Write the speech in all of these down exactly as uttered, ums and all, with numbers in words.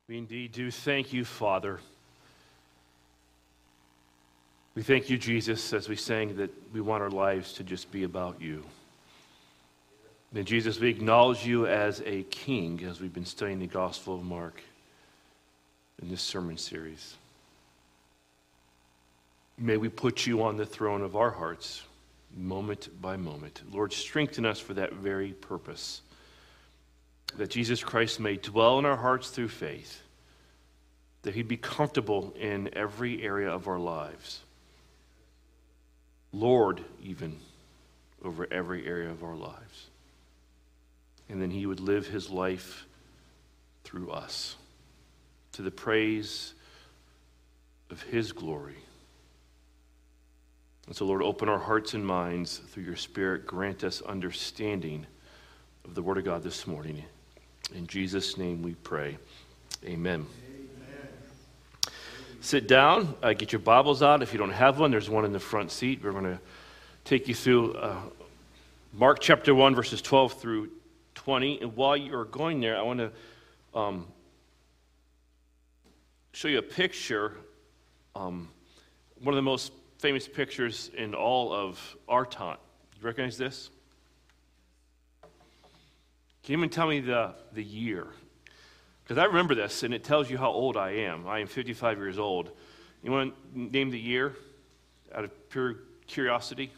We indeed do thank you, Father. We thank you, Jesus, as we sang that we want our lives to just be about you. And Jesus, we acknowledge you as a king as we've been studying the Gospel of Mark in this sermon series. May we put you on the throne of our hearts moment by moment. Lord, strengthen us for that very purpose, that Jesus Christ may dwell in our hearts through faith, that he'd be comfortable in every area of our lives. Lord, even over every area of our lives. And then he would live his life through us to the praise of his glory. And so, Lord, open our hearts and minds through your Spirit. Grant us understanding of the Word of God this morning. In Jesus' name we pray. Amen. Amen. Sit down. Uh, get your Bibles out. If you don't have one, there's one in the front seat. We're going to take you through uh, Mark chapter one, verses twelve through twenty. And while you're going there, I want to um, show you a picture. Um, one of the most famous pictures in all of our time. You recognize this? Can you even tell me the, the year? Because I remember this, and it tells you how old I am. I am fifty-five years old. You want to name the year out of pure curiosity?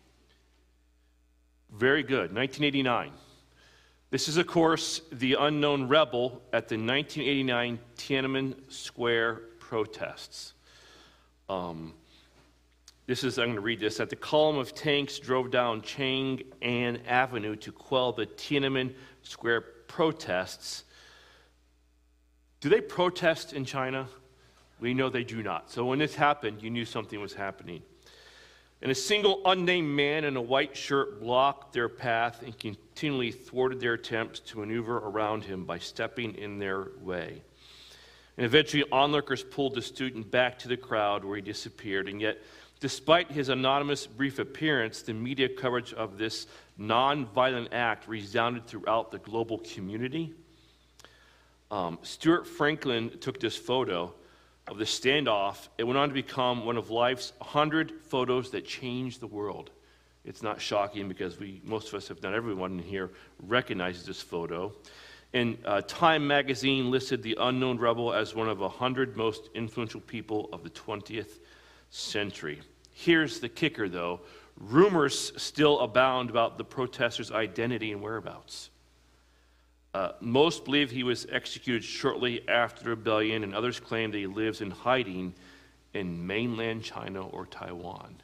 Very good, nineteen eighty-nine. This is, of course, the unknown rebel at the nineteen eighty-nine Tiananmen Square protests. Um... This is, I'm going to read this, that the column of tanks drove down Chang'an Avenue to quell the Tiananmen Square protests. Do they protest in China? We know they do not. So when this happened, you knew something was happening. And a single unnamed man in a white shirt blocked their path and continually thwarted their attempts to maneuver around him by stepping in their way. And eventually onlookers pulled the student back to the crowd where he disappeared, and yet despite his anonymous brief appearance, the media coverage of this non-violent act resounded throughout the global community. Um, Stuart Franklin took this photo of the standoff. It went on to become one of life's one hundred photos that changed the world. It's not shocking because we, most of us, if not everyone in here, recognizes this photo. And uh, Time magazine listed the unknown rebel as one of one hundred most influential people of the twentieth century. Here's the kicker, though. Rumors still abound about the protesters' identity and whereabouts. Uh, most believe he was executed shortly after the rebellion, and others claim that he lives in hiding in mainland China or Taiwan.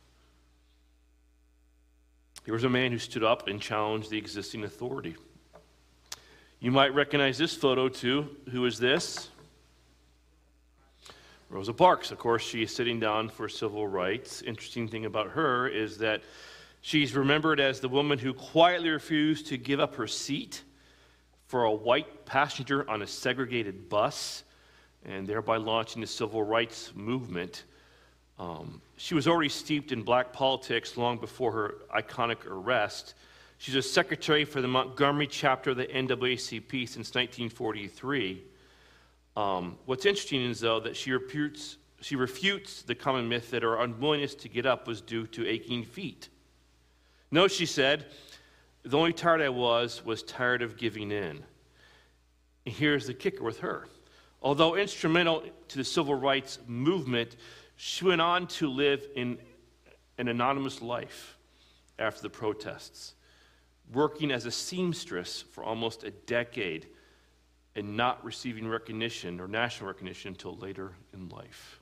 Here was a man who stood up and challenged the existing authority. You might recognize this photo, too. Who is this? Rosa Parks. Of course, she is sitting down for civil rights. Interesting thing about her is that she's remembered as the woman who quietly refused to give up her seat for a white passenger on a segregated bus, and thereby launching the civil rights movement. Um, she was already steeped in black politics long before her iconic arrest. She's a secretary for the Montgomery chapter of the N double A C P since nineteen forty-three. Um, what's interesting is, though, that she refutes, she refutes the common myth that her unwillingness to get up was due to aching feet. No, she said, the only tired I was was tired of giving in. And here's the kicker with her. Although instrumental to the civil rights movement, she went on to live in an anonymous life after the protests, working as a seamstress for almost a decade and not receiving recognition or national recognition until later in life.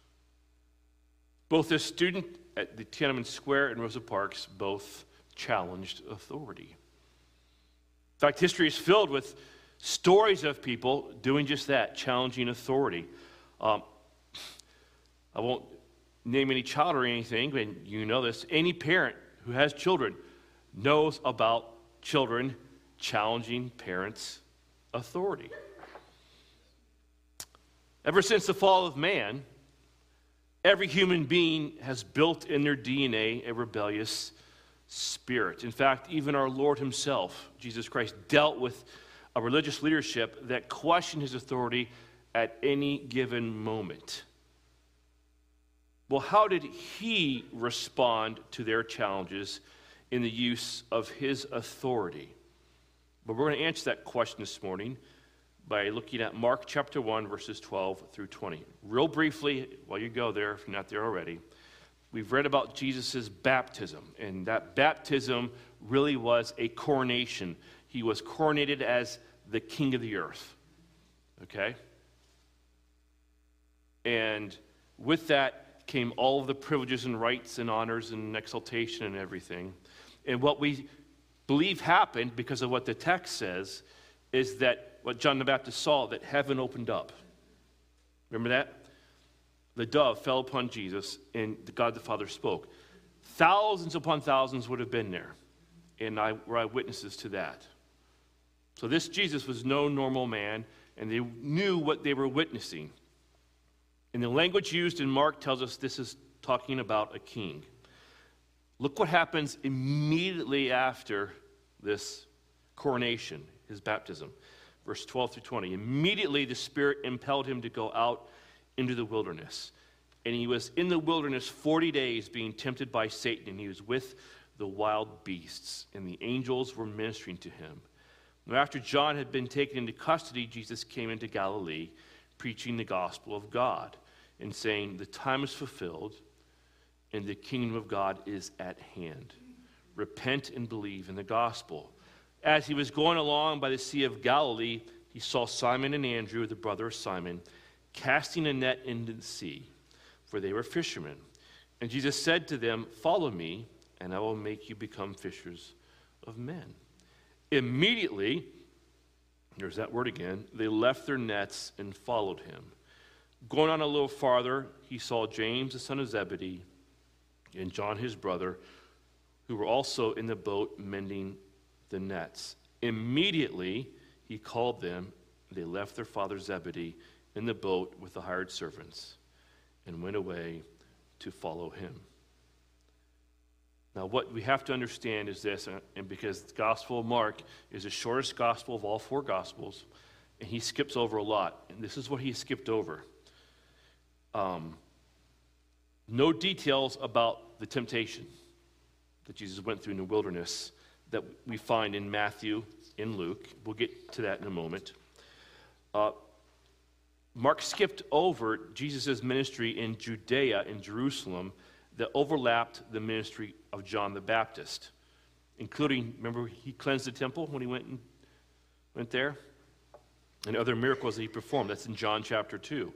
Both this student at the Tiananmen Square and Rosa Parks both challenged authority. In fact, history is filled with stories of people doing just that, challenging authority. Um, I won't name any child or anything, but you know this. Any parent who has children knows about children challenging parents' authority. Ever since the fall of man, every human being has built in their D N A a rebellious spirit. In fact, even our Lord himself, Jesus Christ, dealt with a religious leadership that questioned his authority at any given moment. Well, how did he respond to their challenges in the use of his authority? But we're going to answer that question this morning by looking at Mark chapter one, verses twelve through twenty. Real briefly, while you go there, if you're not there already, we've read about Jesus' baptism, and that baptism really was a coronation. He was coronated as the king of the earth, okay? And with that came all of the privileges and rights and honors and exaltation and everything. And what we believe happened, because of what the text says, is that what John the Baptist saw, that heaven opened up. Remember that? The dove fell upon Jesus, and God the Father spoke. Thousands upon thousands would have been there, and I were eyewitnesses to that. So this Jesus was no normal man, and they knew what they were witnessing. And the language used in Mark tells us this is talking about a king. Look what happens immediately after this coronation, his baptism. Verse twelve through twenty. Immediately the Spirit impelled him to go out into the wilderness. And he was in the wilderness forty days being tempted by Satan, and he was with the wild beasts, and the angels were ministering to him. Now, after John had been taken into custody, Jesus came into Galilee, preaching the gospel of God, and saying, "The time is fulfilled, and the kingdom of God is at hand. Repent and believe in the gospel." As he was going along by the Sea of Galilee, he saw Simon and Andrew, the brother of Simon, casting a net into the sea, for they were fishermen. And Jesus said to them, "Follow me, and I will make you become fishers of men." Immediately, there's that word again, they left their nets and followed him. Going on a little farther, he saw James, the son of Zebedee, and John his brother, who were also in the boat mending the nets. Immediately he called them. They left their father Zebedee in the boat with the hired servants and went away to follow him. Now what we have to understand is this, and because the Gospel of Mark is the shortest gospel of all four Gospels, and he skips over a lot, and this is what he skipped over. Um, no details about the temptation that Jesus went through in the wilderness that we find in Matthew, in Luke. We'll get to that in a moment. Uh, Mark skipped over Jesus' ministry in Judea, in Jerusalem, that overlapped the ministry of John the Baptist, including, remember, he cleansed the temple when he went and went there, and other miracles that he performed. That's in John chapter two.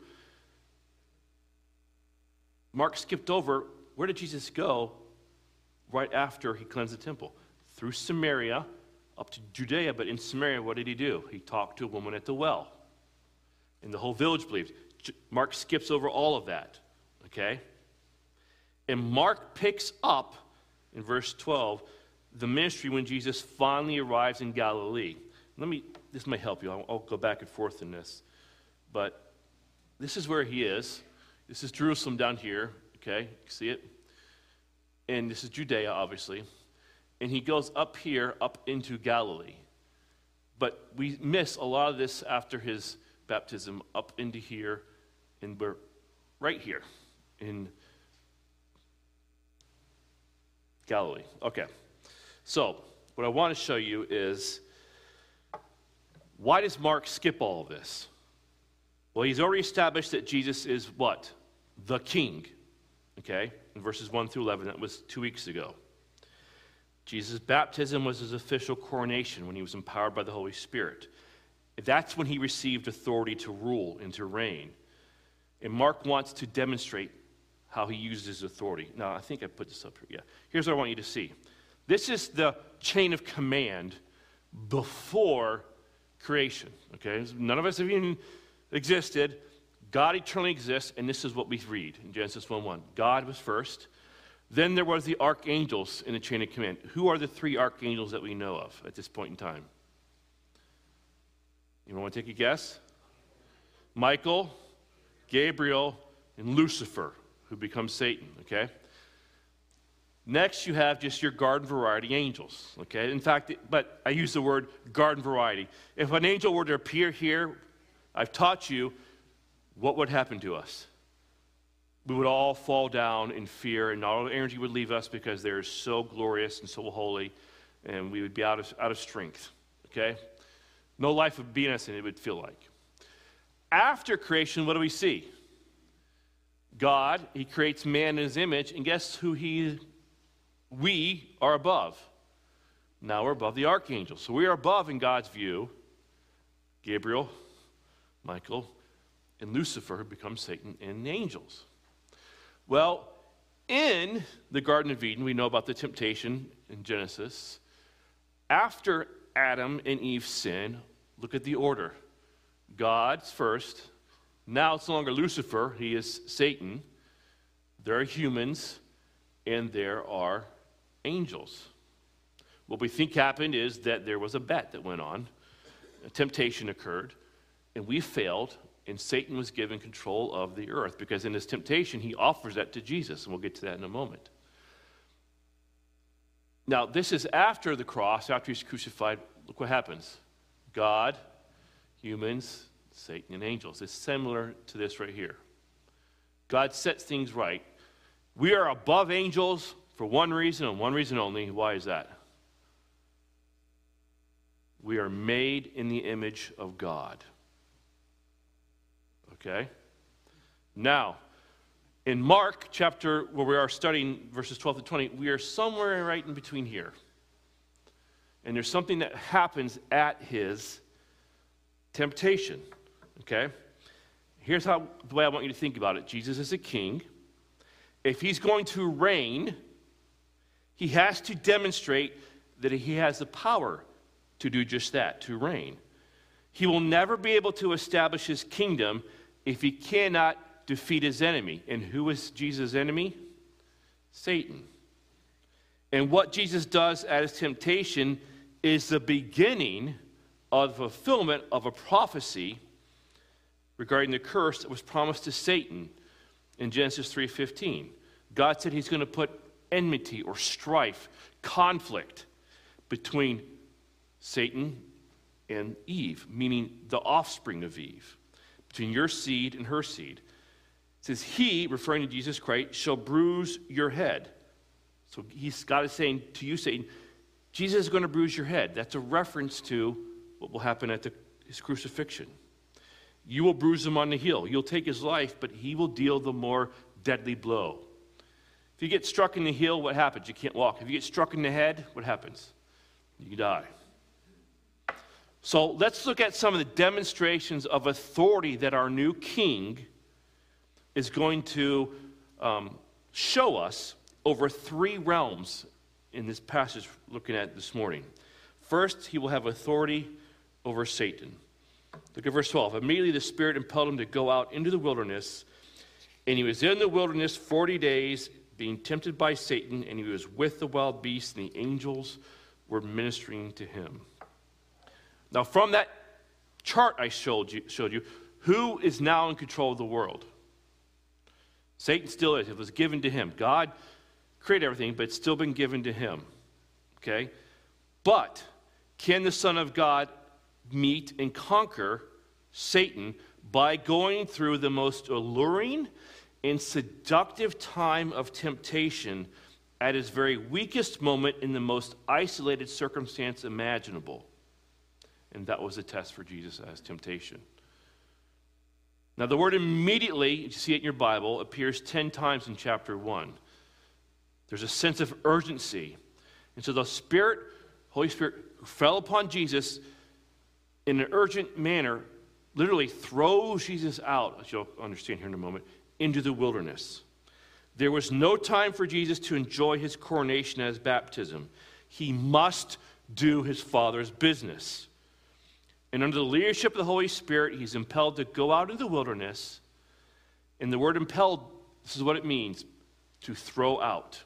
Mark skipped over, where did Jesus go right after he cleansed the temple? Through Samaria, up to Judea, but in Samaria, what did he do? He talked to a woman at the well, and the whole village believed. Mark skips over all of that, okay? And Mark picks up, in verse twelve, the ministry when Jesus finally arrives in Galilee. Let me, this might help you. I'll, I'll go back and forth in this. But this is where he is. This is Jerusalem down here, okay? You can see it? And this is Judea, obviously. And he goes up here, up into Galilee. But we miss a lot of this after his baptism, up into here, and we're right here in Galilee. Okay. So, what I want to show you is, why does Mark skip all of this? Well, he's already established that Jesus is what? The King. Okay? In verses one through eleven, that was two weeks ago. Jesus' baptism was his official coronation when he was empowered by the Holy Spirit. That's when he received authority to rule and to reign. And Mark wants to demonstrate how he used his authority. Now, I think I put this up here. Yeah. Here's what I want you to see. This is the chain of command before creation. Okay? None of us have even existed. God eternally exists, and this is what we read in Genesis one one. God was first. Then there was the archangels in the chain of command. Who are the three archangels that we know of at this point in time? You want to take a guess? Michael, Gabriel, and Lucifer, who becomes Satan, okay? Next, you have just your garden variety angels, okay? In fact, but I use the word garden variety. If an angel were to appear here, I've taught you, what would happen to us? We would all fall down in fear, and all energy would leave us because they're so glorious and so holy, and we would be out of, out of strength, okay? No life would be in us, and it would feel like. After creation, what do we see? God, he creates man in his image, and guess who he, we are above? Now we're above the archangels. So we are above in God's view. Gabriel, Michael, and Lucifer have become Satan and the angels. Well, in the Garden of Eden, we know about the temptation in Genesis. After Adam and Eve sin, look at the order. God's first. Now it's no longer Lucifer, he is Satan. There are humans, and there are angels. What we think happened is that there was a bet that went on. A temptation occurred, and we failed, and Satan was given control of the earth, because in his temptation, he offers that to Jesus, and we'll get to that in a moment. Now, this is after the cross, after he's crucified. Look what happens. God, humans, Satan, and angels. It's similar to this right here. God sets things right. We are above angels for one reason and one reason only. Why is that? We are made in the image of God. Okay? Now, in Mark chapter, where we are studying verses twelve to twenty, we are somewhere right in between here. And there's something that happens at his temptation. Okay? Here's how the way I want you to think about it. Jesus is a king. If he's going to reign, he has to demonstrate that he has the power to do just that, to reign. He will never be able to establish his kingdom if he cannot defeat his enemy. And who is Jesus' enemy? Satan. And what Jesus does at his temptation is the beginning of the fulfillment of a prophecy regarding the curse that was promised to Satan in Genesis three fifteen. God said he's going to put enmity or strife, conflict between Satan and Eve, meaning the offspring of Eve, between your seed and her seed. It says, he, referring to Jesus Christ, shall bruise your head. So he's, God is saying to you, Satan, Jesus is going to bruise your head. That's a reference to what will happen at the, his crucifixion. You will bruise him on the heel. You'll take his life, but he will deal the more deadly blow. If you get struck in the heel, what happens? You can't walk. If you get struck in the head, what happens? You die. So let's look at some of the demonstrations of authority that our new king is going to um, show us over three realms in this passage we're looking at this morning. First, he will have authority over Satan. Look at verse twelve. Immediately the Spirit impelled him to go out into the wilderness, and he was in the wilderness forty days, being tempted by Satan, and he was with the wild beasts, and the angels were ministering to him. Now, from that chart I showed you, showed you, who is now in control of the world? Satan still is. It was given to him. God created everything, but it's still been given to him. Okay? But can the Son of God meet and conquer Satan by going through the most alluring and seductive time of temptation at his very weakest moment in the most isolated circumstance imaginable? And that was a test for Jesus as temptation. Now, the word immediately, you see it in your Bible, appears ten times in chapter one. There's a sense of urgency. And so the Spirit, Holy Spirit, who fell upon Jesus in an urgent manner, literally throws Jesus out, as you'll understand here in a moment, into the wilderness. There was no time for Jesus to enjoy his coronation as baptism. He must do his Father's business. And under the leadership of the Holy Spirit, he's impelled to go out into the wilderness. And the word impelled, this is what it means, to throw out.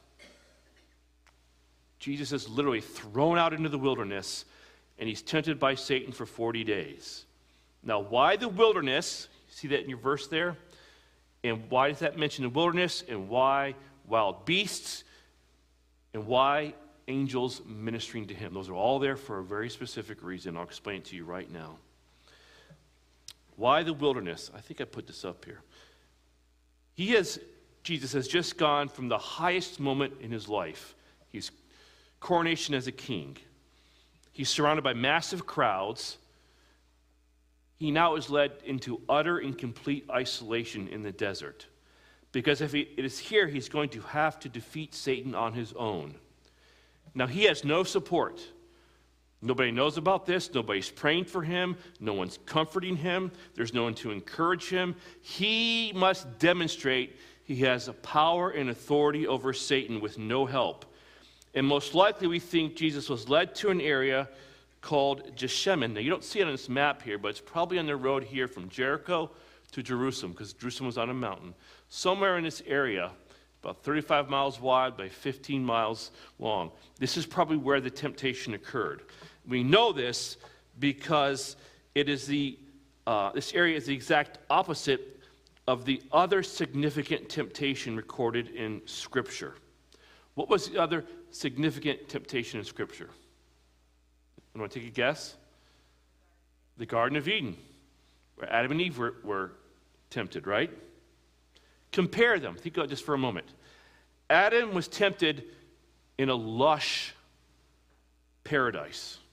Jesus is literally thrown out into the wilderness, and he's tempted by Satan for forty days. Now, why the wilderness? See that in your verse there? And why does that mention the wilderness? And why wild beasts? and why angels ministering to him. Those are all there for a very specific reason. I'll explain it to you right now. Why the wilderness? I think I put this up here. He has, Jesus has just gone from the highest moment in his life. His coronation as a king. He's surrounded by massive crowds. He now is led into utter and complete isolation in the desert. Because if he, it is here, he's going to have to defeat Satan on his own. Now, he has no support. Nobody knows about this. Nobody's praying for him. No one's comforting him. There's no one to encourage him. He must demonstrate he has a power and authority over Satan with no help. And most likely we think Jesus was led to an area called Gethsemane. Now, you don't see it on this map here, but it's probably on the road here from Jericho to Jerusalem, because Jerusalem was on a mountain. Somewhere in this area, about thirty-five miles wide by fifteen miles long. This is probably where the temptation occurred. We know this because it is the uh, this area is the exact opposite of the other significant temptation recorded in Scripture. What was the other significant temptation in Scripture? You want to take a guess? The Garden of Eden, where Adam and Eve were, were tempted, right? Compare them. Think about this for a moment. Adam was tempted in a lush paradise.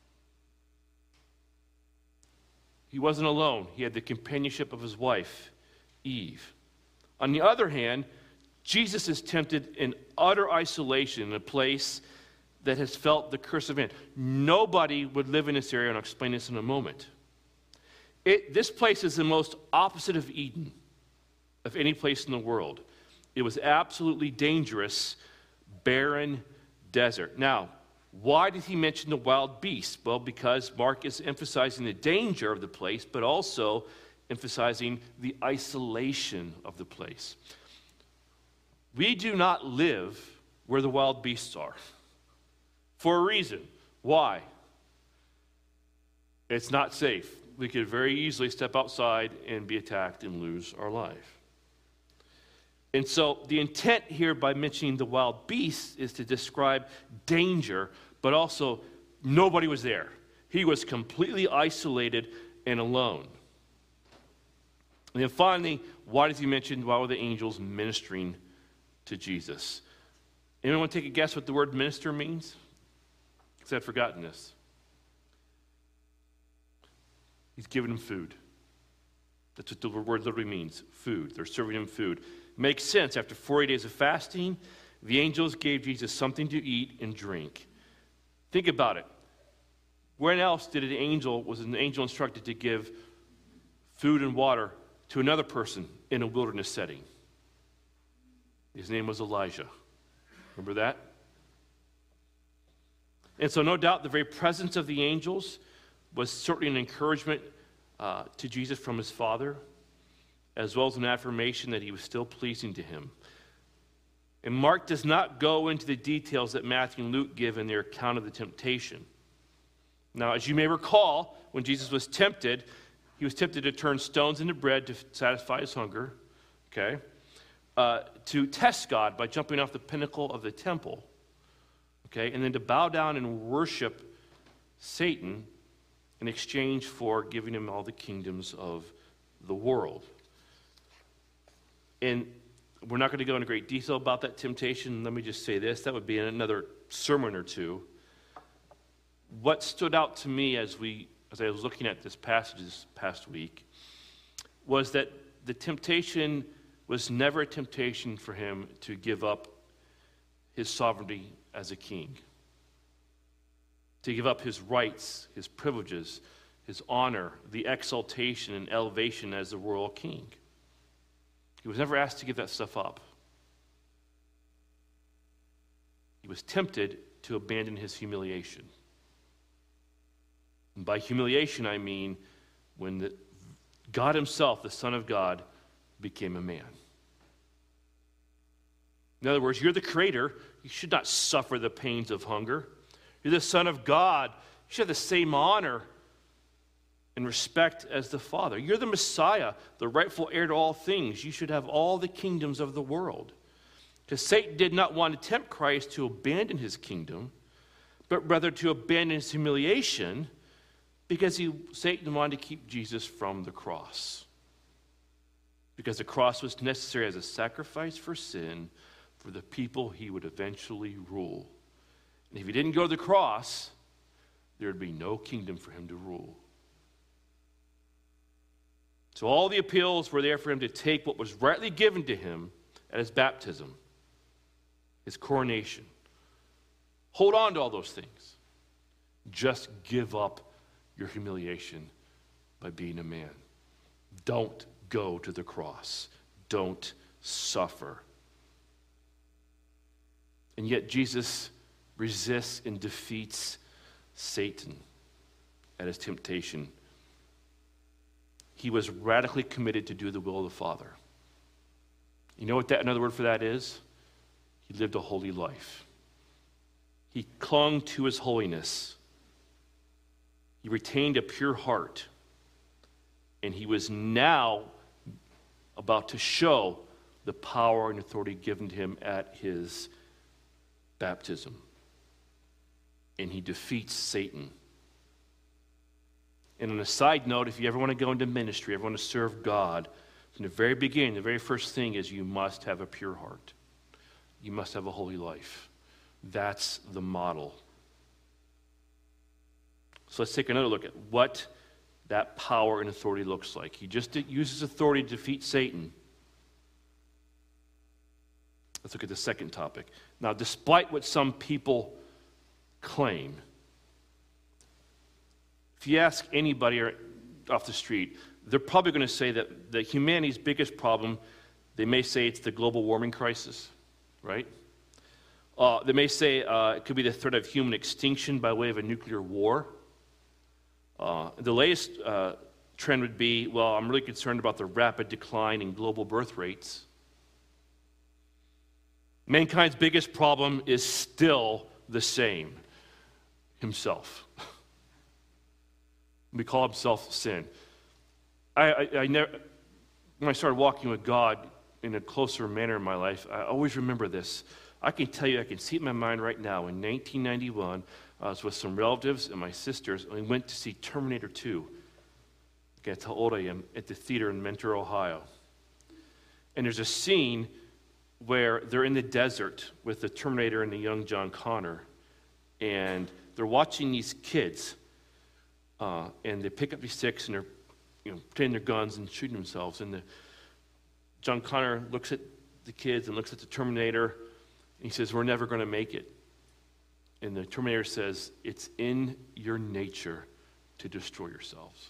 He wasn't alone. He had the companionship of his wife, Eve. On the other hand, Jesus is tempted in utter isolation in a place that has felt the curse of man. Nobody would live in this area, and I'll explain this in a moment. It, this place is the most opposite of Eden, of any place in the world. It was absolutely dangerous, barren desert. Now, why did he mention the wild beasts? Well, because Mark is emphasizing the danger of the place, but also emphasizing the isolation of the place. We do not live where the wild beasts are. For a reason. Why? It's not safe. We could very easily step outside and be attacked and lose our life. And so the intent here by mentioning the wild beasts is to describe danger, but also nobody was there. He was completely isolated and alone. And then finally, why does he mention, why were the angels ministering to Jesus? Anyone want to take a guess what the word minister means? Because I'd forgotten this. He's giving him food. That's what the word literally means, food. They're serving him food. Makes sense. After forty days of fasting, the angels gave Jesus something to eat and drink. Think about it. When else did an angel, was an angel instructed to give food and water to another person in a wilderness setting? His name was Elijah. Remember that? And so no doubt the very presence of the angels was certainly an encouragement uh, to Jesus from his Father, as well as an affirmation that he was still pleasing to him. And Mark does not go into the details that Matthew and Luke give in their account of the temptation. Now, as you may recall, when Jesus was tempted, he was tempted to turn stones into bread to satisfy his hunger, okay? Uh, to test God by jumping off the pinnacle of the temple, okay? And then to bow down and worship Satan in exchange for giving him all the kingdoms of the world. And we're not going to go into great detail about that temptation. Let me just say this. That would be another sermon or two. What stood out to me as we, as I was looking at this passage this past week was that the temptation was never a temptation for him to give up his sovereignty as a king, to give up his rights, his privileges, his honor, the exaltation and elevation as the royal king. He was never asked to give that stuff up. He was tempted to abandon his humiliation. And by humiliation, I mean when the, God himself, the Son of God, became a man. In other words, you're the creator. You should not suffer the pains of hunger. You're the Son of God. You should have the same honor and respect as the Father. You're the Messiah, the rightful heir to all things. You should have all the kingdoms of the world. Because Satan did not want to tempt Christ to abandon his kingdom, but rather to abandon his humiliation, because he, Satan wanted to keep Jesus from the cross. Because the cross was necessary as a sacrifice for sin for the people he would eventually rule. And if he didn't go to the cross, there would be no kingdom for him to rule. So all the appeals were there for him to take what was rightly given to him at his baptism, his coronation. Hold on to all those things. Just give up your humiliation by being a man. Don't go to the cross. Don't suffer. And yet Jesus resists and defeats Satan at his temptation. He was radically committed to do the will of the Father. You know what that another word for that is? He lived a holy life. He clung to his holiness. He retained a pure heart. And he was now about to show the power and authority given to him at his baptism. And he defeats Satan. And on a side note, if you ever want to go into ministry, ever want to serve God, from the very beginning, the very first thing is you must have a pure heart. You must have a holy life. That's the model. So let's take another look at what that power and authority looks like. He just uses authority to defeat Satan. Let's look at the second topic. Now, despite what some people claim, if you ask anybody off the street, they're probably going to say that, that humanity's biggest problem, they may say it's the global warming crisis, right? Uh, they may say uh, it could be the threat of human extinction by way of a nuclear war. Uh, the latest uh, trend would be, well, I'm really concerned about the rapid decline in global birth rates. Mankind's biggest problem is still the same: himself. We call himself sin. I, I, I never, when I started walking with God in a closer manner in my life, I always remember this. I can tell you, I can see it in my mind right now. In nineteen ninety-one, I was with some relatives and my sisters, and we went to see Terminator two. That's how old I am, at the theater in Mentor, Ohio. And there's a scene where they're in the desert with the Terminator and the young John Connor, and they're watching these kids, uh, and they pick up these sticks and they're, you know, taking their guns and shooting themselves. And the, John Connor looks at the kids and looks at the Terminator, and he says, "We're never going to make it." And the Terminator says, "It's in your nature to destroy yourselves."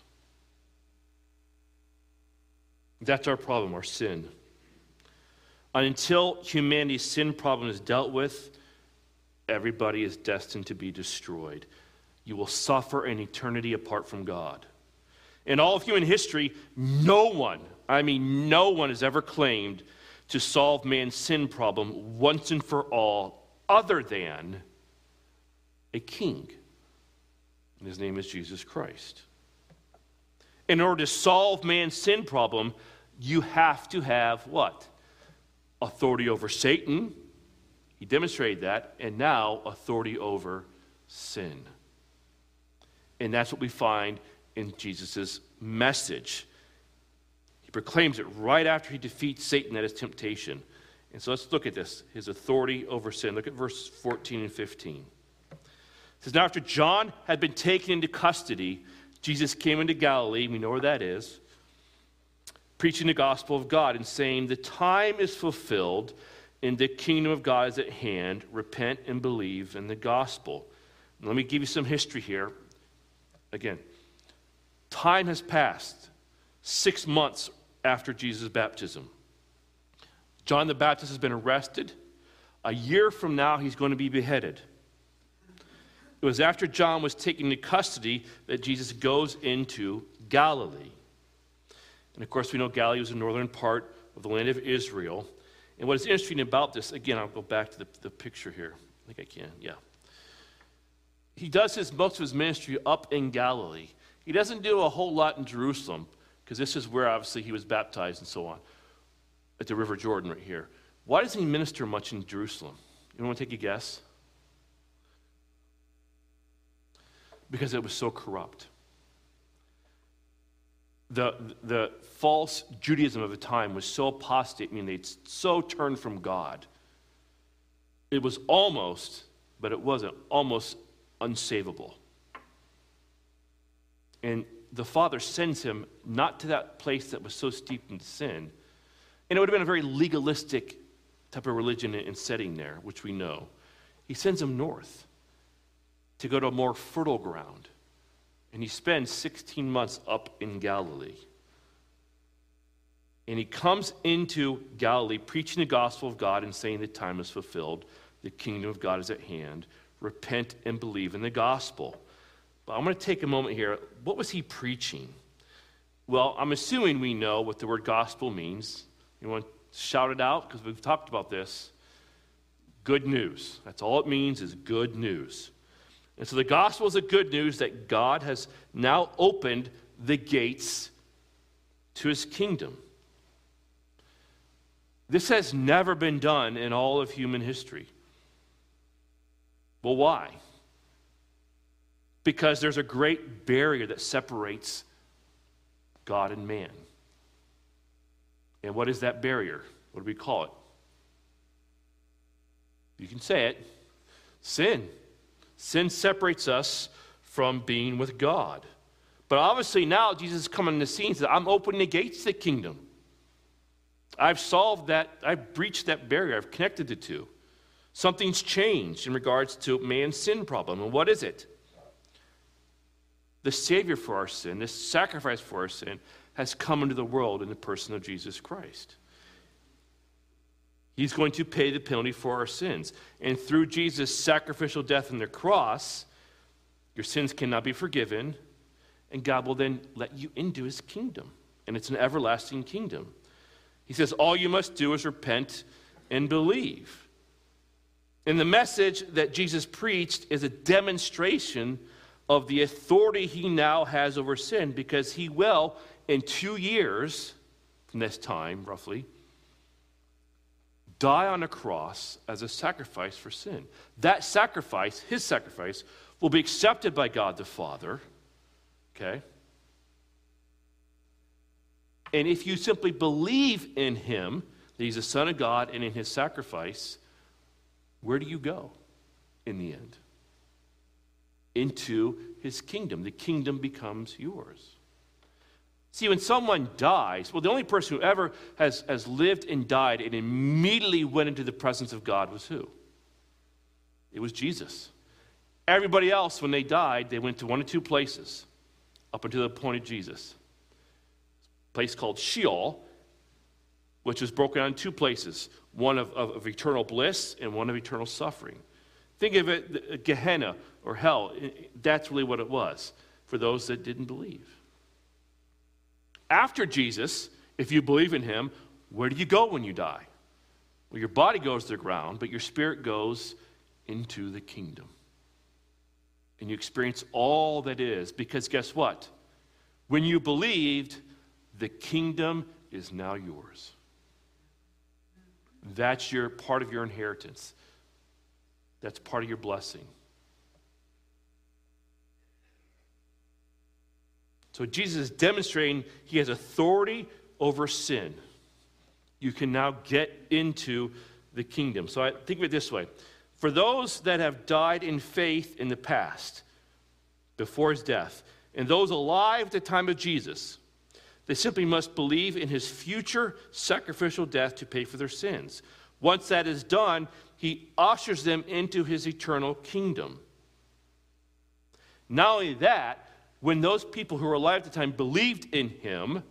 That's our problem, our sin. And until humanity's sin problem is dealt with, everybody is destined to be destroyed. You will suffer an eternity apart from God. In all of human history, no one, I mean no one has ever claimed to solve man's sin problem once and for all other than a king. And his name is Jesus Christ. In order to solve man's sin problem, you have to have what? Authority over Satan. He demonstrated that. And now authority over sin. And that's what we find in Jesus' message. He proclaims it right after he defeats Satan at his temptation. And so let's look at this, his authority over sin. Look at verses fourteen and fifteen. It says, "Now after John had been taken into custody, Jesus came into Galilee," we know where that is, "preaching the gospel of God and saying, 'The time is fulfilled and the kingdom of God is at hand. Repent and believe in the gospel.'" And let me give you some history here. Again, time has passed six months after Jesus' baptism. John the Baptist has been arrested. A year from now, he's going to be beheaded. It was after John was taken into custody that Jesus goes into Galilee. And of course, we know Galilee was the northern part of the land of Israel. And what is interesting about this, again, I'll go back to the, the picture here. I think I can, yeah. He does his most of his ministry up in Galilee. He doesn't do a whole lot in Jerusalem, because this is where obviously he was baptized and so on, at the River Jordan right here. Why doesn't he minister much in Jerusalem? You want to take a guess? Because it was so corrupt. The, the false Judaism of the time was so apostate, I mean, they'd so turned from God. It was almost, but it wasn't, almost unsavable. And the Father sends him not to that place that was so steeped in sin. And it would have been a very legalistic type of religion and setting there, which we know. He sends him north to go to a more fertile ground. And he spends sixteen months up in Galilee. And he comes into Galilee preaching the gospel of God and saying the time is fulfilled. The kingdom of God is at hand. Repent and believe in the gospel. But I'm going to take a moment here. What was he preaching? Well, I'm assuming we know what the word gospel means. You want to shout it out? Because we've talked about this. Good news. That's all it means is good news. And so the gospel is the good news that God has now opened the gates to his kingdom. This has never been done in all of human history. Well, why? Because there's a great barrier that separates God and man. And what is that barrier? What do we call it? You can say it. Sin. Sin separates us from being with God. But obviously now Jesus is coming on the scene and says, I'm opening the gates to the kingdom. I've solved that, I've breached that barrier, I've connected the two. Something's changed in regards to man's sin problem. And what is it? The Savior for our sin, this sacrifice for our sin, has come into the world in the person of Jesus Christ. He's going to pay the penalty for our sins. And through Jesus' sacrificial death on the cross, your sins cannot be forgiven, and God will then let you into his kingdom. And it's an everlasting kingdom. He says, all you must do is repent and believe. And the message that Jesus preached is a demonstration of the authority he now has over sin, because he will, in two years from this time, roughly, die on a cross as a sacrifice for sin. That sacrifice, his sacrifice, will be accepted by God the Father. Okay? And if you simply believe in him, that he's the Son of God, and in his sacrifice, where do you go in the end? Into his kingdom. The kingdom becomes yours. See, when someone dies, well, the only person who ever has, has lived and died and immediately went into the presence of God was who? It was Jesus. Everybody else, when they died, they went to one of two places up until the point of Jesus. A place called Sheol, which was broken down in two places, one of, of, of eternal bliss and one of eternal suffering. Think of it, Gehenna or hell, that's really what it was for those that didn't believe. After Jesus, if you believe in him, where do you go when you die? Well, your body goes to the ground, but your spirit goes into the kingdom. And you experience all that is, because guess what? When you believed, the kingdom is now yours. That's your part of your inheritance. That's part of your blessing. So Jesus is demonstrating he has authority over sin. You can now get into the kingdom. So I think of it this way. For those that have died in faith in the past, before his death, and those alive at the time of Jesus, they simply must believe in his future sacrificial death to pay for their sins. Once that is done, he ushers them into his eternal kingdom. Not only that, when those people who were alive at the time believed in him,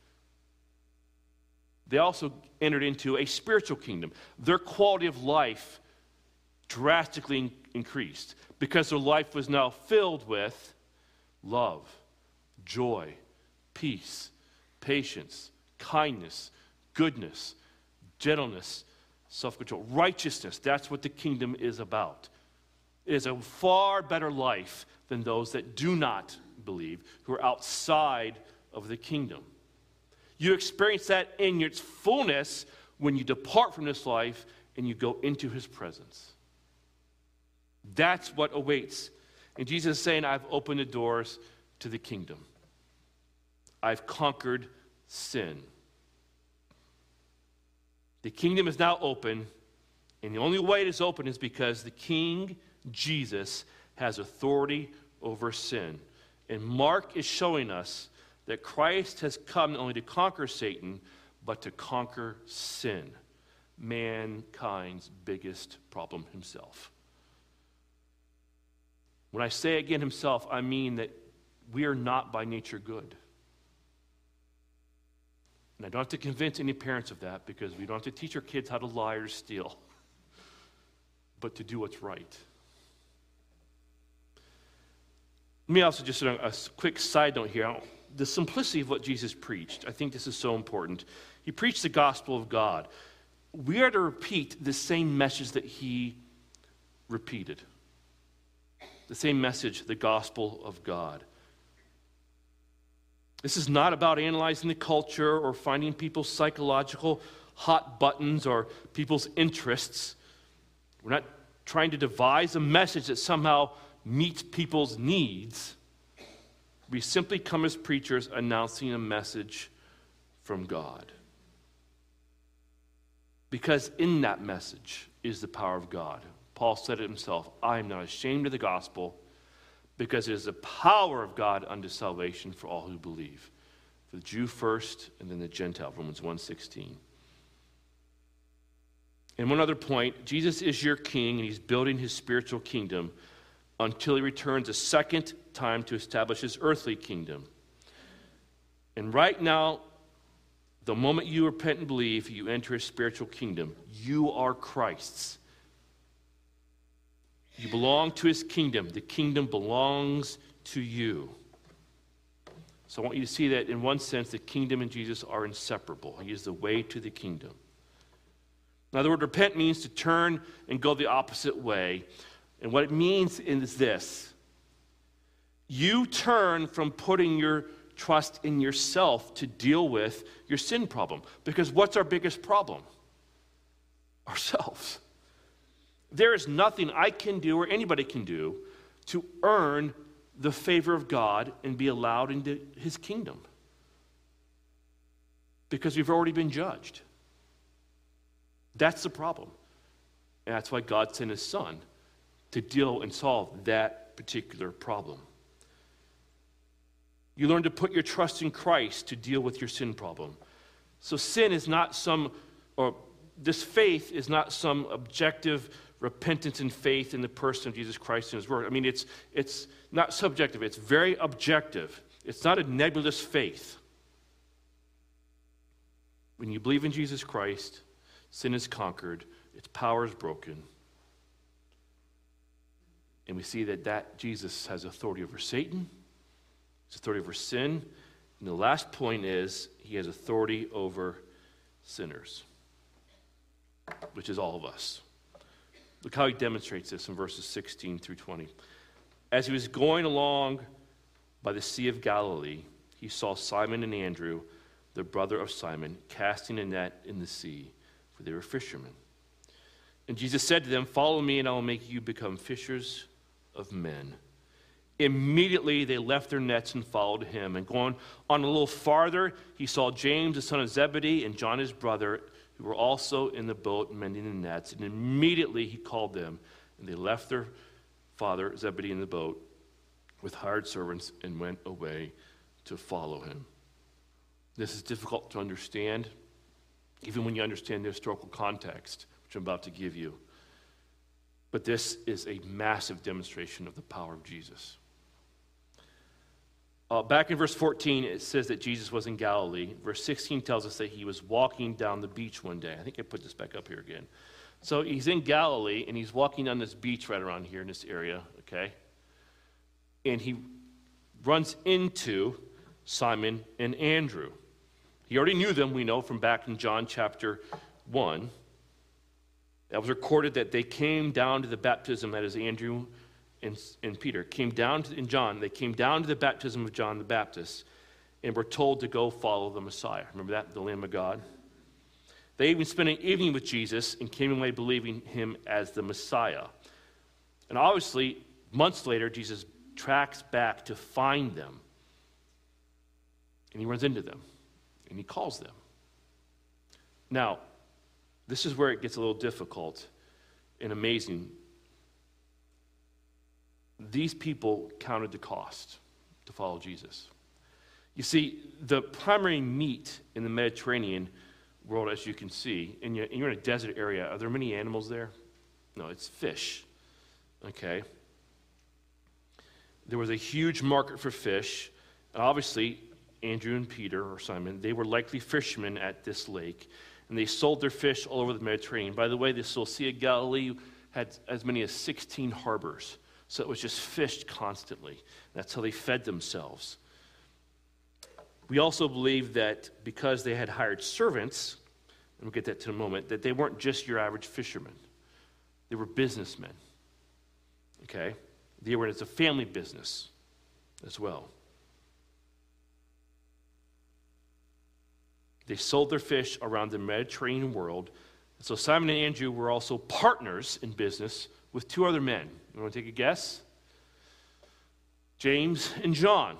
they also entered into a spiritual kingdom. Their quality of life drastically increased because their life was now filled with love, joy, peace, patience, kindness, goodness, gentleness, self-control, righteousness. That's what the kingdom is about. It is a far better life than those that do not believe, who are outside of the kingdom. You experience that in its fullness when you depart from this life and you go into his presence. That's what awaits. And Jesus is saying, I've opened the doors to the kingdom. I've conquered sin. The kingdom is now open, and the only way it is open is because the King, Jesus, has authority over sin. And Mark is showing us that Christ has come not only to conquer Satan, but to conquer sin, mankind's biggest problem himself. When I say again himself, I mean that we are not by nature good. And I don't have to convince any parents of that, because we don't have to teach our kids how to lie or steal, but to do what's right. Let me also just a, a quick side note here. The simplicity of what Jesus preached, I think this is so important. He preached the gospel of God. We are to repeat the same message that he repeated. The same message, the gospel of God. This is not about analyzing the culture or finding people's psychological hot buttons or people's interests. We're not trying to devise a message that somehow meets people's needs. We simply come as preachers announcing a message from God. Because in that message is the power of God. Paul said it himself, I am not ashamed of the gospel, because it is the power of God unto salvation for all who believe. For the Jew first, and then the Gentile, Romans one sixteen. And one other point, Jesus is your king, and he's building his spiritual kingdom until he returns a second time to establish his earthly kingdom. And right now, the moment you repent and believe, you enter his spiritual kingdom. You are Christ's. You belong to his kingdom. The kingdom belongs to you. So I want you to see that in one sense, the kingdom and Jesus are inseparable. He is the way to the kingdom. Now, the word repent means to turn and go the opposite way. And what it means is this. You turn from putting your trust in yourself to deal with your sin problem. Because what's our biggest problem? Ourselves. There is nothing I can do or anybody can do to earn the favor of God and be allowed into his kingdom. Because we've already been judged. That's the problem. And that's why God sent his son to deal and solve that particular problem. You learn to put your trust in Christ to deal with your sin problem. So sin is not some, or this faith is not some objective repentance and faith in the person of Jesus Christ and his word. I mean, it's it's not subjective, it's very objective. It's not a nebulous faith. When you believe in Jesus Christ, sin is conquered, its power is broken. And we see that, that Jesus has authority over Satan, has authority over sin, and the last point is he has authority over sinners, which is all of us. Look how he demonstrates this in verses sixteen through twenty. As he was going along by the Sea of Galilee, he saw Simon and Andrew, the brother of Simon, casting a net in the sea, for they were fishermen. And Jesus said to them, follow me, and I will make you become fishers of men. Immediately they left their nets and followed him. And going on a little farther, he saw James, the son of Zebedee, and John his brother, who were also in the boat mending the nets. And immediately he called them, and they left their father Zebedee in the boat with hired servants and went away to follow him. This is difficult to understand, even when you understand the historical context, which I'm about to give you. But this is a massive demonstration of the power of Jesus. Uh, back in verse fourteen, it says that Jesus was in Galilee. Verse sixteen tells us that he was walking down the beach one day. I think I put this back up here again. So he's in Galilee, and he's walking on this beach right around here in this area, okay? And he runs into Simon and Andrew. He already knew them, we know, from back in John chapter one. That was recorded that they came down to the baptism, that is Andrew and, and Peter, came down to, in John, they came down to the baptism of John the Baptist and were told to go follow the Messiah. Remember that, the Lamb of God? They They even spent an evening with Jesus and came away believing him as the Messiah. And obviously, months later, Jesus tracks back to find them. And he runs into them. And he calls them. Now, this is where it gets a little difficult and amazing. These people counted the cost to follow Jesus. You see, the primary meat in the Mediterranean world, as you can see, and you're in a desert area, are there many animals there? No, it's fish. Okay? There was a huge market for fish. And obviously, Andrew and Peter, or Simon, they were likely fishermen at this lake, and they sold their fish all over the Mediterranean. By the way, the Sea of Galilee had as many as sixteen harbors, so it was just fished constantly. That's how they fed themselves. We also believe that because they had hired servants, and we'll get that to in a moment, that they weren't just your average fishermen. They were businessmen. Okay? They were, it's a family business as well. They sold their fish around the Mediterranean world. So Simon and Andrew were also partners in business with two other men. You want to take a guess? James and John.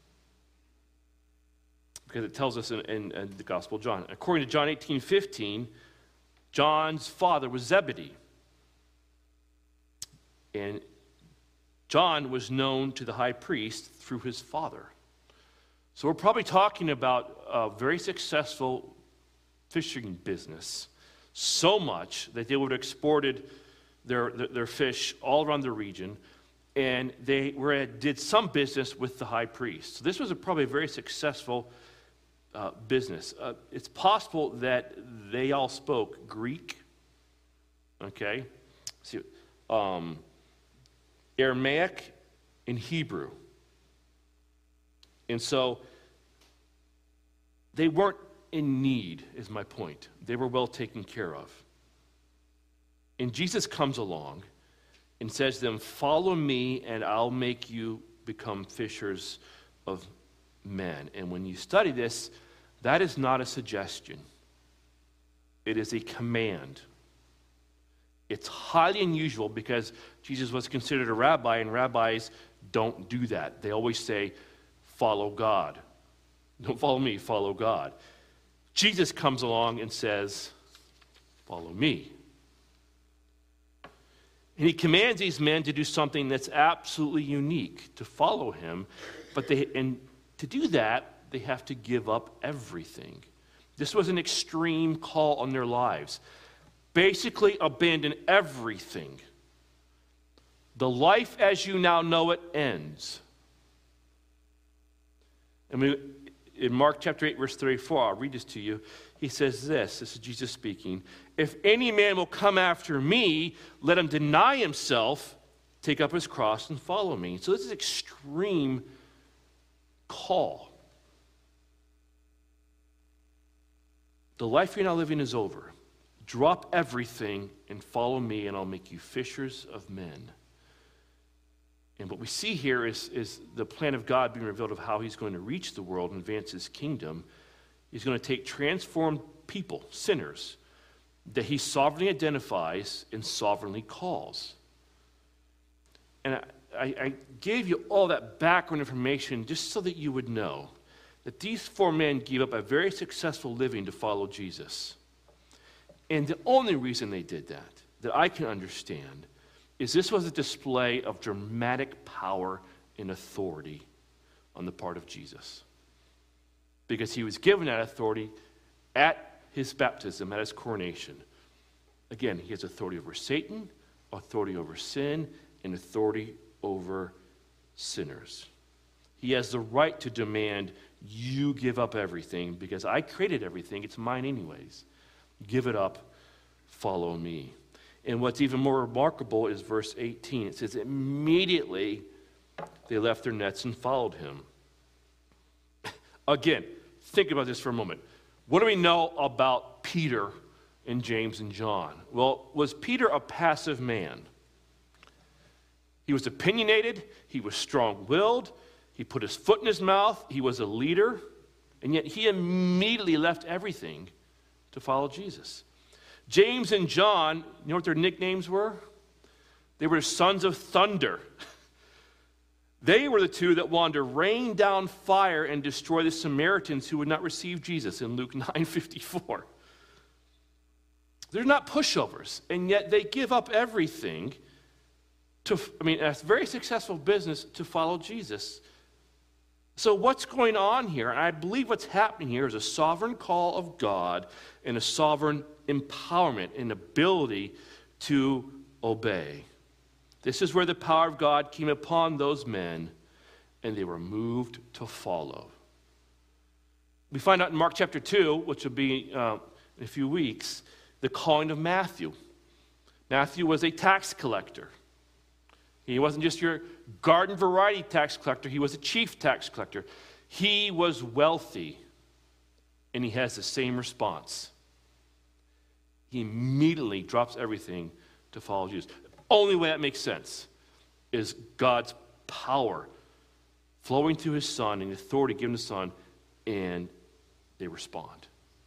Because it tells us in, in, in the Gospel of John. According to John eighteen fifteen, John's father was Zebedee. And John was known to the high priest through his father. So we're probably talking about a very successful fishing business, so much that they would have exported their, their, their fish all around the region, and they were, did some business with the high priest. So this was a, probably a very successful uh, business. Uh, it's possible that they all spoke Greek, okay, see, um, Aramaic, and Hebrew. And so they weren't in need, is my point. They were well taken care of. And Jesus comes along and says to them, follow me and I'll make you become fishers of men. And when you study this, that is not a suggestion. It is a command. It's highly unusual because Jesus was considered a rabbi, and rabbis don't do that. They always say, follow God. Don't follow me, follow God. Jesus comes along and says, follow me. And he commands these men to do something that's absolutely unique, to follow him. But they, and to do that, they have to give up everything. This was an extreme call on their lives. Basically, abandon everything. The life as you now know it ends. I mean, in Mark chapter eight, verse thirty-four, I'll read this to you. He says this, this is Jesus speaking, if any man will come after me, let him deny himself, take up his cross, and follow me. So this is an extreme call. The life you're now living is over. Drop everything and follow me, and I'll make you fishers of men. And what we see here is, is the plan of God being revealed of how he's going to reach the world and advance his kingdom. He's going to take transformed people, sinners, that he sovereignly identifies and sovereignly calls. And I, I gave you all that background information just so that you would know that these four men gave up a very successful living to follow Jesus. And the only reason they did that, that I can understand, is this was a display of dramatic power and authority on the part of Jesus. Because he was given that authority at his baptism, at his coronation. Again, he has authority over Satan, authority over sin, and authority over sinners. He has the right to demand you give up everything because I created everything. It's mine anyways. Give it up. Follow me. And what's even more remarkable is verse eighteen. It says, immediately they left their nets and followed him. Again, think about this for a moment. What do we know about Peter and James and John? Well, was Peter a passive man? He was opinionated. He was strong-willed. He put his foot in his mouth. He was a leader. And yet he immediately left everything to follow Jesus. James and John, you know what their nicknames were? They were sons of thunder. They were the two that wanted to rain down fire and destroy the Samaritans who would not receive Jesus in Luke nine fifty-four. They're not pushovers, and yet they give up everything to, I mean, a very successful business to follow Jesus. So what's going on here? And I believe what's happening here is a sovereign call of God and a sovereign empowerment and ability to obey. This is where the power of God came upon those men, and they were moved to follow. We find out in Mark chapter two, which will be uh, in a few weeks, the calling of Matthew. Matthew was a tax collector. He wasn't just your garden variety tax collector. He was a chief tax collector. He was wealthy, and he has the same response. He immediately drops everything to follow Jesus. Only way that makes sense is God's power flowing through his Son and the authority given to the Son, and they respond.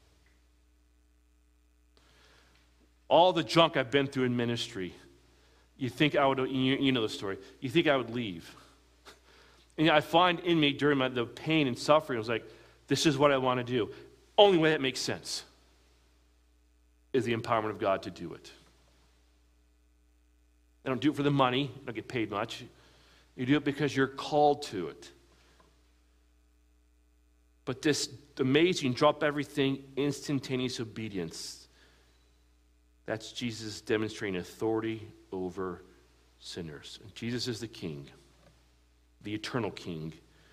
All the junk I've been through in ministry, you think I would, you, you know the story, you think I would leave. And I find in me during my, the pain and suffering, I was like, this is what I want to do. Only way that makes sense is the empowerment of God to do it. I don't do it for the money. I don't get paid much. You do it because you're called to it. But this amazing drop everything, instantaneous obedience, that's Jesus demonstrating authority over sinners. And Jesus is the King, the eternal King.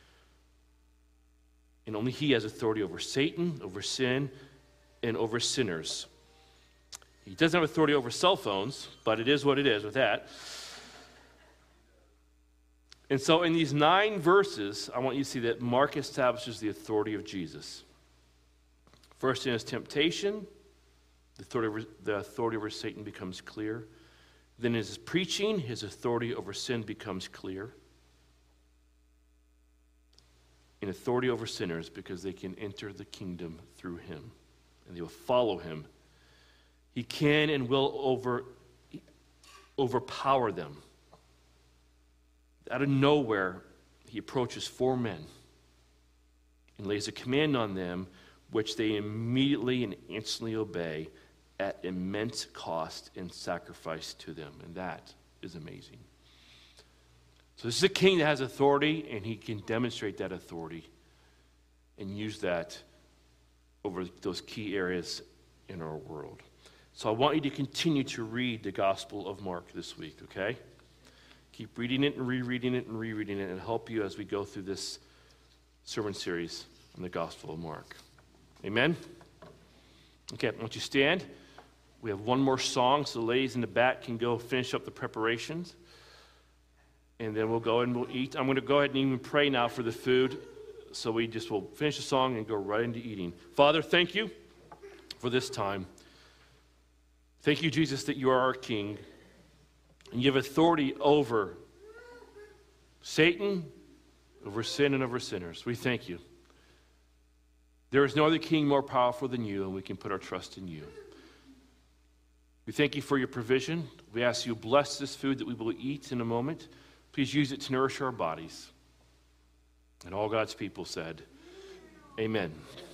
And only he has authority over Satan, over sin, and over sinners. He doesn't have authority over cell phones, but it is what it is with that. And so in these nine verses, I want you to see that Mark establishes the authority of Jesus. First, in his temptation, the authority over, the authority over Satan becomes clear. Then in his preaching, his authority over sin becomes clear. And authority over sinners because they can enter the kingdom through him, and they will follow him. He can and will over, overpower them. Out of nowhere, he approaches four men and lays a command on them, which they immediately and instantly obey at immense cost and sacrifice to them. And that is amazing. So this is a king that has authority, and he can demonstrate that authority and use that over those key areas in our world. So I want you to continue to read the Gospel of Mark this week, okay? Keep reading it and rereading it and rereading it, and help you as we go through this sermon series on the Gospel of Mark. Amen? Okay, why don't you stand? We have one more song, so the ladies in the back can go finish up the preparations. And then we'll go and we'll eat. I'm going to go ahead and even pray now for the food. So we just will finish the song and go right into eating. Father, thank you for this time. Thank you, Jesus, that you are our King. And you have authority over Satan, over sin, and over sinners. We thank you. There is no other king more powerful than you, and we can put our trust in you. We thank you for your provision. We ask you to bless this food that we will eat in a moment. Please use it to nourish our bodies. And all God's people said, amen.